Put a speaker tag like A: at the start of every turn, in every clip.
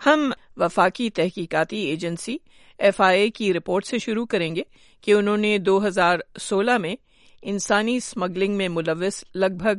A: ہم وفاقی تحقیقاتی ایجنسی FIA کی رپورٹ سے شروع کریں گے کہ انہوں نے 2016 میں انسانی اسمگلنگ میں ملوث لگ بھگ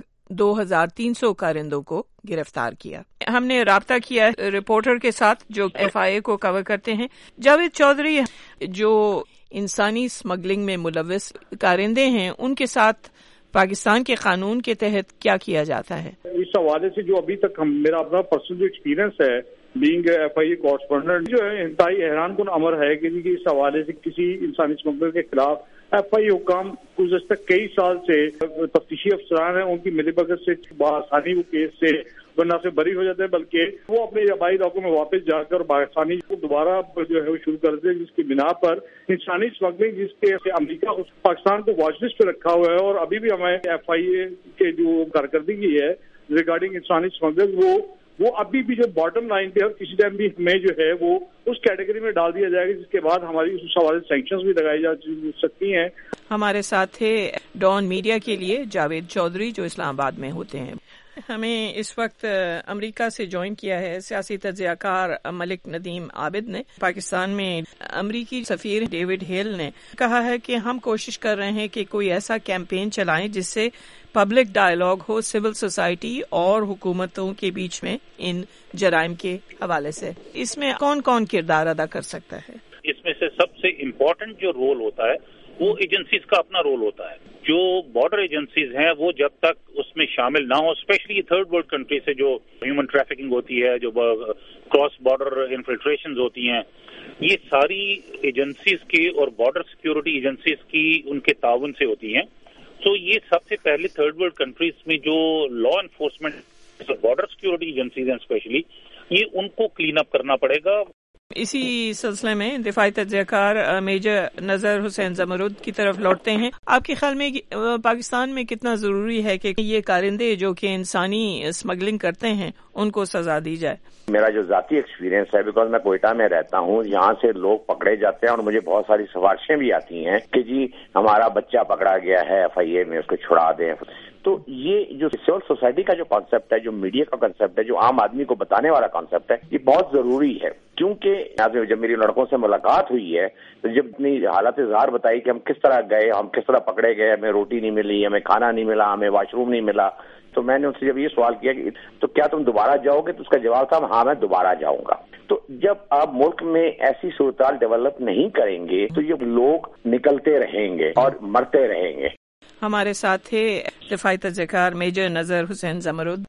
A: 2300 کارندوں کو گرفتار کیا۔ ہم نے رابطہ کیا رپورٹر کے ساتھ جو FIA کو کور کرتے ہیں۔ جاوید چودھری، جو انسانی اسمگلنگ میں ملوث کارندے ہیں ان کے ساتھ پاکستان کے قانون کے تحت کیا کیا جاتا ہے؟
B: اس حوالے سے جو ابھی تک میرا اپنا پرسنل جو ایکسپیرینس ہے بینگ FIA کورسپونڈنٹ، جو ہے انتہائی حیران کن امر ہے کہ اس حوالے سے کسی انسانی اسمگلر کے خلاف FIA حکام گزشتہ کئی سال سے تفتیشی افسران ہیں، ان کی ملی بھگت سے بآسانی وہ کیس سے ورنہ سے بری ہو جاتے ہیں، بلکہ وہ اپنے آبائی علاقوں میں واپس جا کر پاکستانی کو دوبارہ جو ہے وہ شروع کرتے ہیں، جس کی بنا پر انسانی اسمگلنگ جس کے امریکہ پاکستان کو واچ لسٹ پہ رکھا ہوا ہے، اور ابھی بھی ہمیں FIA کے جو کارکردگی ہے ریگارڈنگ انسانی اسمگلنگ وہ ابھی بھی جو باٹم لائن پہ کسی ٹائم بھی ہمیں جو ہے وہ اس کیٹیگری میں ڈال دیا جائے گا، جس کے بعد ہماری اس حوالے سے سینکشنز بھی لگائی جا سکتی ہیں۔
A: ہمارے ساتھ تھے ڈان میڈیا کے لیے جاوید چودھری جو اسلام آباد میں ہوتے ہیں۔ ہمیں اس وقت امریکہ سے جوائن کیا ہے سیاسی تجزیہ کار ملک ندیم عابد نے۔ پاکستان میں امریکی سفیر ڈیوڈ ہیل نے کہا ہے کہ ہم کوشش کر رہے ہیں کہ کوئی ایسا کیمپین چلائیں جس سے پبلک ڈائیلاگ ہو سول سوسائٹی اور حکومتوں کے بیچ میں ان جرائم کے حوالے سے۔ اس میں کون کون کردار ادا کر سکتا ہے؟
C: اس میں سے سب سے امپورٹنٹ جو رول ہوتا ہے وہ ایجنسیز کا اپنا رول ہوتا ہے۔ جو بارڈر ایجنسیز ہیں وہ جب تک اس میں شامل نہ ہو، اسپیشلی تھرڈ ورلڈ کنٹری سے جو ہیومن ٹریفکنگ ہوتی ہے، جو کراس بارڈر انفلٹریشنز ہوتی ہیں، یہ ساری ایجنسیز کی اور بارڈر سیکیورٹی ایجنسیز کی ان کے تعاون سے ہوتی ہیں۔ تو یہ سب سے پہلے تھرڈ ورلڈ کنٹریز میں جو law enforcement border security agencies ہیں اسپیشلی، یہ ان کو کلین اپ کرنا پڑے گا۔
A: اسی سلسلے میں دفاعی تجزیہ کار میجر نظر حسین زمرد کی طرف لوٹتے ہیں۔ آپ کے خیال میں پاکستان میں کتنا ضروری ہے کہ یہ کارندے جو کہ انسانی اسمگلنگ کرتے ہیں ان کو سزا دی جائے؟
D: میرا جو ذاتی ایکسپیرینس ہے، بیکاز میں کوئٹہ میں رہتا ہوں، یہاں سے لوگ پکڑے جاتے ہیں اور مجھے بہت ساری سفارشیں بھی آتی ہیں کہ جی ہمارا بچہ پکڑا گیا ہے FIA میں، اس کو چھڑا دیں۔ تو یہ جو سول سوسائٹی کا جو کانسیپٹ ہے، جو میڈیا کا کانسیپٹ ہے، جو عام آدمی کو بتانے والا کانسیپٹ ہے، یہ بہت ضروری ہے، کیونکہ جب میری لڑکوں سے ملاقات ہوئی ہے تو جب اپنی حالت اظہار بتائی کہ ہم کس طرح گئے، ہم کس طرح پکڑے گئے، ہمیں روٹی نہیں ملی، ہمیں کھانا نہیں ملا، ہمیں واش روم نہیں ملا، تو میں نے ان سے جب یہ سوال کیا کہ تو کیا تم دوبارہ جاؤ گے، تو اس کا جواب تھا ہاں میں دوبارہ جاؤں گا۔ تو جب آپ ملک میں ایسی صورتحال ڈیولپ نہیں کریں گے تو یہ لوگ نکلتے رہیں گے اور مرتے رہیں گے۔
A: ہمارے ساتھ تھے دفاعی تجزیہ کار میجر نظر حسین زمرد۔